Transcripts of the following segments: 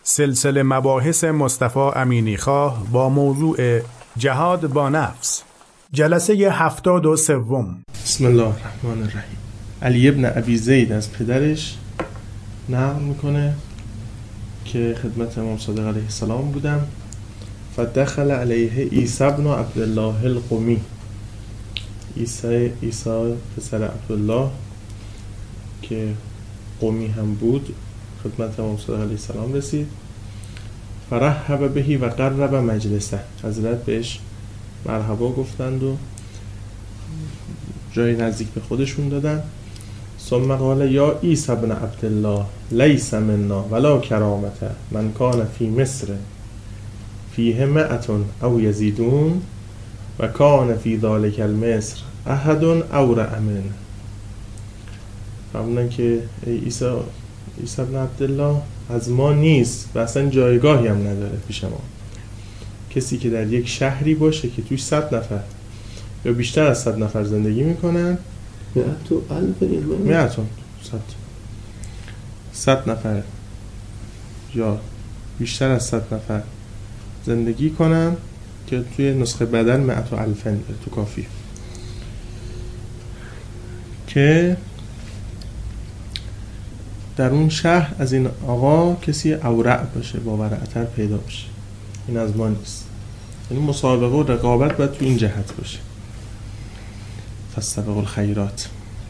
سلسله مباحث مصطفی امینیخواه با موضوع جهاد با نفس، جلسه 73. بسم الله الرحمن الرحیم. علی ابن ابی زید از پدرش نقل میکنه که خدمت امام صادق علیه السلام بودم. فدخل علیه عیسی ابن عبدالله القمی، عیسی پسر عبدالله که قمی هم بود خدمت امام صادق علیه السلام رسید. فرحب بهی و قرب مجلسه، حضرت بهش مرحبا گفتند و جای نزدیک به خودشون دادن. ثم قال یا عیسی ابن عبدالله لیس منا ولا کرامت من کان فی مصر فیه مئتون او یزیدون و کان فی ذالک المصر احد او رأمن. فرمودن که ای عیسی ابن عبدالله از ما نیست و اصلا جایگاهی هم نداره پیش ما. کسی که در یک شهری باشه که توش 100 نفر یا بیشتر از 100 نفر زندگی میکنن، 100 نفر یا بیشتر از 100 نفر زندگی کنن که توی نسخه بدل 100,000 تو کافی، که در اون شهر از این آقا کسی اورع باشه، با ورعتر پیدا باشه. این از ما نیست. یعنی مسابقه و رقابت باید تو این جهت باشه. فاستبقوا الخیرات.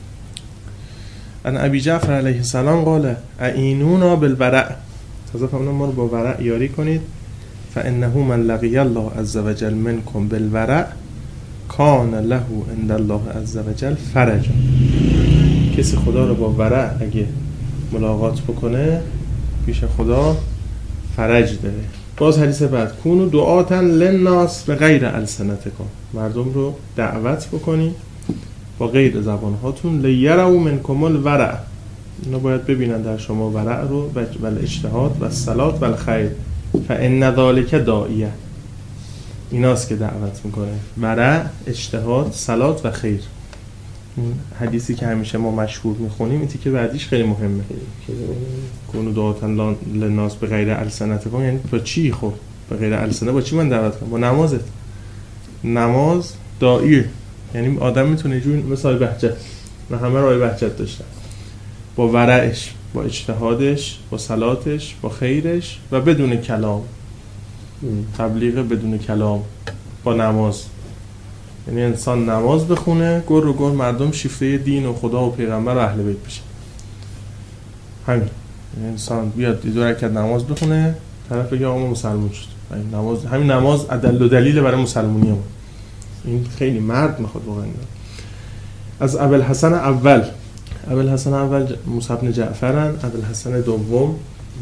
ان ابی جعفر علیه السلام قال اعینونا بالورع، تازه فرمودن ما رو با ورع یاری کنید. فانه من لقی الله عز وجل منکم بالورع کان له عند الله عز وجل فرجا. کسی خدا رو با ورع اگه ملاقات بکنه پیش خدا فرج داره. باز حدیث بعد کونو دعاتا للناس به غیر السنتکم، مردم رو دعوت بکنی با غیر زبانهاتون. لیروا منکم الورع، اینا باید ببینن در شما ورع رو و الاجتهاد و الصلات و الخیر. فان ذلک داعیه، ایناست که دعوت میکنه. ورع، اجتهاد، صلات و خیر. حدیثی که همیشه ما مشهور میخونیم این که بعدیش خیلی مهمه. کونو دعاتا للناس به غیر السنتکم، یعنی با چی؟ خب به غیر السنه با چی من دعوت کنم؟ با نمازت. نماز داعیه، یعنی آدم میتونه جون مثل بهجت، نه همه رای بهجت داشتن، با ورعش، با اجتهادش، با صلاتش، با خیرش و بدون کلام، تبلیغ بدون کلام، با نماز. یعنی انسان نماز بخونه، گر و گر مردم شیفته دین و خدا و پیغمبر و اهل بیت بشن. همین. یعنی انسان بیاد 2 رکعت نماز بخونه، طرف بگه آقا مسلمان شد. همین نماز عدل و دلیل برای مسلمونی ما. این خیلی مرد میخواد واقعا. از ابوالحسن اول موسی بن جعفرن، ابوالحسن دوم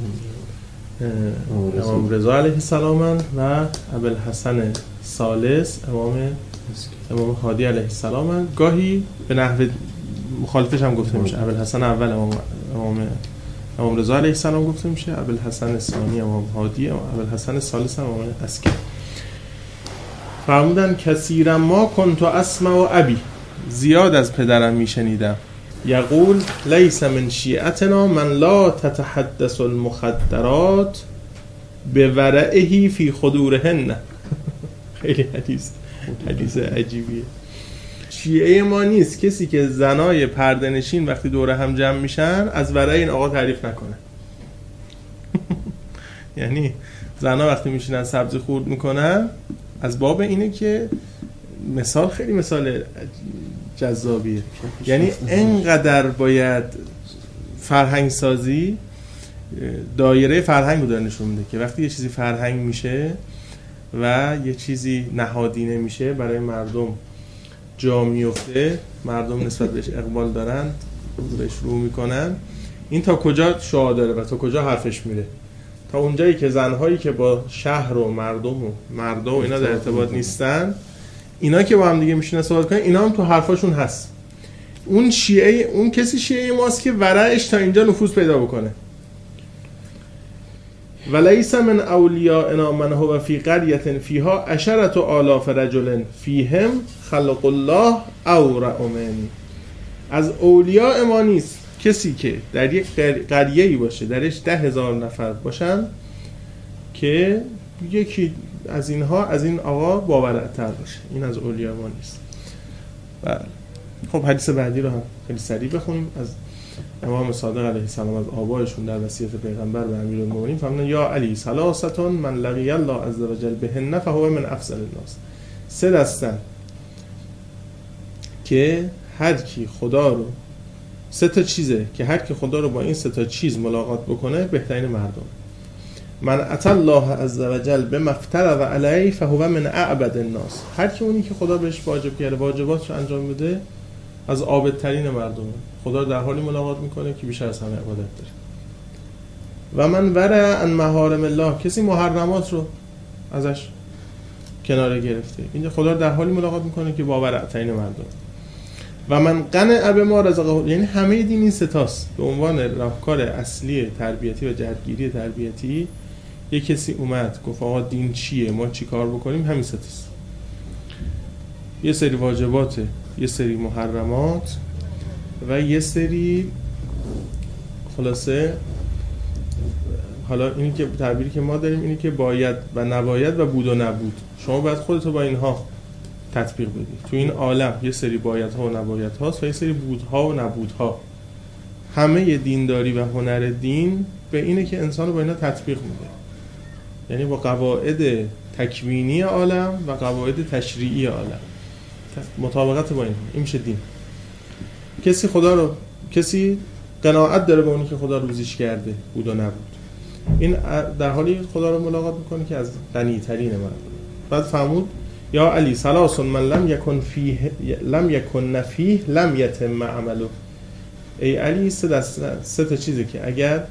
امام رضا علیه السلام و ابوالحسن ثالث امام هادی علیه السلام. گاهی به نحو مخالفش هم گفته میشه. ابوالحسن اول امام رضا علیه السلام گفته میشه، ابوالحسن ثانی امام هادی، ابوالحسن ثالث امام عسکری. فرمودن کثیرا ما کنت اسمع و ابی، زیاد از پدرم میشنیدم، یقول لیس من شیعتنا من لا تتحدث المخدرات بورعه فی خدورهن. خیلی حدیث عجیبیه. شیعه ما نیست کسی که زنای پرده‌نشین وقتی دوره هم جمع میشن از ورع این آقا تعریف نکنه. یعنی زنا وقتی میشینن سبزی خورد میکنن، از باب اینه که مثال خیلی مثال جذابیه. یعنی انقدر باید فرهنگ سازی، دایره فرهنگ رو داره نشون میده که وقتی یه چیزی فرهنگ میشه و یه چیزی نهادینه میشه، برای مردم جا میفته، مردم نسبت بهش اقبال دارن، بهش رو میکنن، این تا کجا شعار داره و تا کجا حرفش میره. تا اونجایی که زنهایی که با شهر و مردم و مردا و اینا در ارتباط نیستن، اینا که با هم دیگه میشینن صحبت کنن، اینا هم تو حرفاشون هست. اون کسی شیعه ماست که ورعش تا اینجا نفوذ پیدا بکنه. ولیس من اولیاءنا من هو فی قریة فیها 10,000 رجل فیهم خلق الله او رأمن. از اولیاء ما نیست کسی که در یک قریه‌ای باشه، درش 10,000 نفر باشن که یکی از اینها از این آقا باورع‌تر باشه، این از اولیاء ما نیست. بله. خب حدیث بعدی رو هم خیلی سریع بخونیم. از امام صادق علیه السلام از آبایشون در وصیت پیغمبر به امیرالمومنین فرمودن یا علی ثلاثه من لقی الله عز وجل بهن فهو من افضل الناس. 3 دستن که هر کی خدا رو 3 تا چیزه که هر کی خدا رو با این 3 تا چیز ملاقات بکنه بهترین مردم. من اتى الله عز وجل بما افترض علیه فهو من اعبد الناس. هر کی اونی که خدا بهش واجب کرده واجباتش رو انجام بده از عابدترین مردمه. خدا در حالی ملاقات میکنه که بیشتر از همه عبادت داره. و من ورع عن محارم الله، کسی محرمات رو ازش کناره گرفته، اینجا خدا در حالی ملاقات میکنه که باورع‌ترین مردم. و من قنع بما رزقه، یعنی همه دین این 3 تاست. به عنوان راهکار اصلی تربیتی و جهتگیری تربیتی یک کسی اومد گفت آقا دین چیه، ما چی کار بکنیم، همین 3 تاست. یه سری واجبات، یه سری محرمات و یه سری خلاصه، حالا اینی که تعبیری که ما داریم اینی که باید و نباید و بود و نبود. شما باید خودتو با اینها تطبیق بدی. تو این عالم یه سری بایدها و نبایدها هست و یه سری بودها و نبودها. همه دینداری و هنر دین به اینه که انسان رو با اینا تطبیق میده، یعنی با قواعد تکوینی عالم و قواعد تشریعی عالم مطابقت با این میشه دین. کسی قناعت داره به اونی که خدا روزیش کرده بود و نبود، این در حالی خدا رو ملاقات میکنه که از غنی ترین مردم. بعد فرمود یا علی ثلاث من لم یکن فیه لم یتم عمله. ای علی 3 تا چیزی که اگر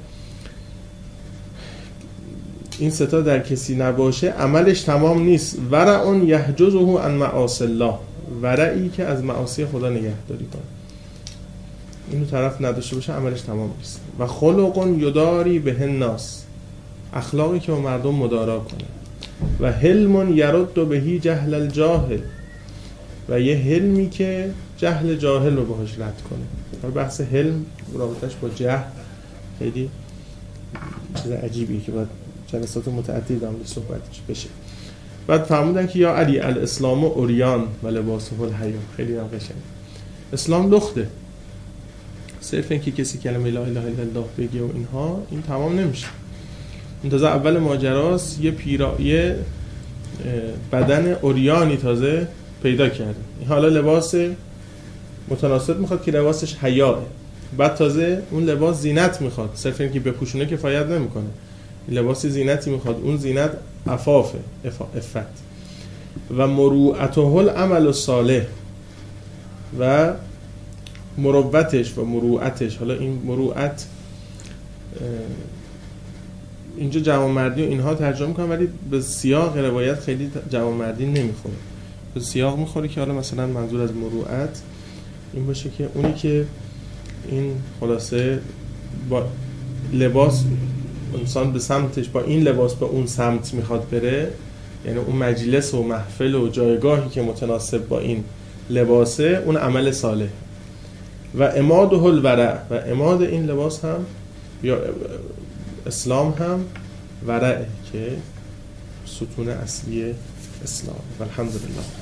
این 3 تا در کسی نباشه عملش تمام نیست. ورع یحجزه عن معاصی الله، ورعی که از معاصی خدا نگهداری کنه، اینو طرف نداشته باشه عملش تمام نیست. و خلق یداری به الناس، اخلاقی که با مردم مدارا کنه. و حلم یرد بهی جهل الجاهل، و یه حلمی که جهل جاهل رو باهاش رد کنه. بحث حلم رابطش با جهل خیلی چیز عجیبیه که باید جلسات متعددی در موردش صحبتش بشه. بعد فرمودن که یا علی الاسلام عریان و لباسه الحیا. خیلی هم قشنگ. اسلام لخته، صرف اینکه کسی کلمه لا اله الا الله بگه و اینها این تمام نمیشه. این تازه اول ماجراست. یه بدن عریانی تازه پیدا کرده. حالا لباس متناسب میخواد که لباسش حیاه. بعد تازه اون لباس زینت میخواد، صرف اینکه بپوشونه کفایت نمیکنه. لباس زینتی میخواد، اون زینت عفافه، عفت. و مروءته العمل الصالح، و مروتش و مروءتش. حالا این مروءت اینجا جوانمردی و اینها ترجمه میکنم، ولی به سیاق روایت خیلی جوانمردی نمیخوره. به سیاق میخوره که حالا مثلا منظور از مروءت این باشه که اونی که این خلاصه با لباس انسان به سمتش با این لباس به اون سمت میخواد بره، یعنی اون مجلس و محفل و جایگاهی که متناسب با این لباسه، اون عمل صالح. و عماده الورع، و عماد این لباس هم یا اسلام هم ورعه که ستون اصلی اسلام. والحمدلله.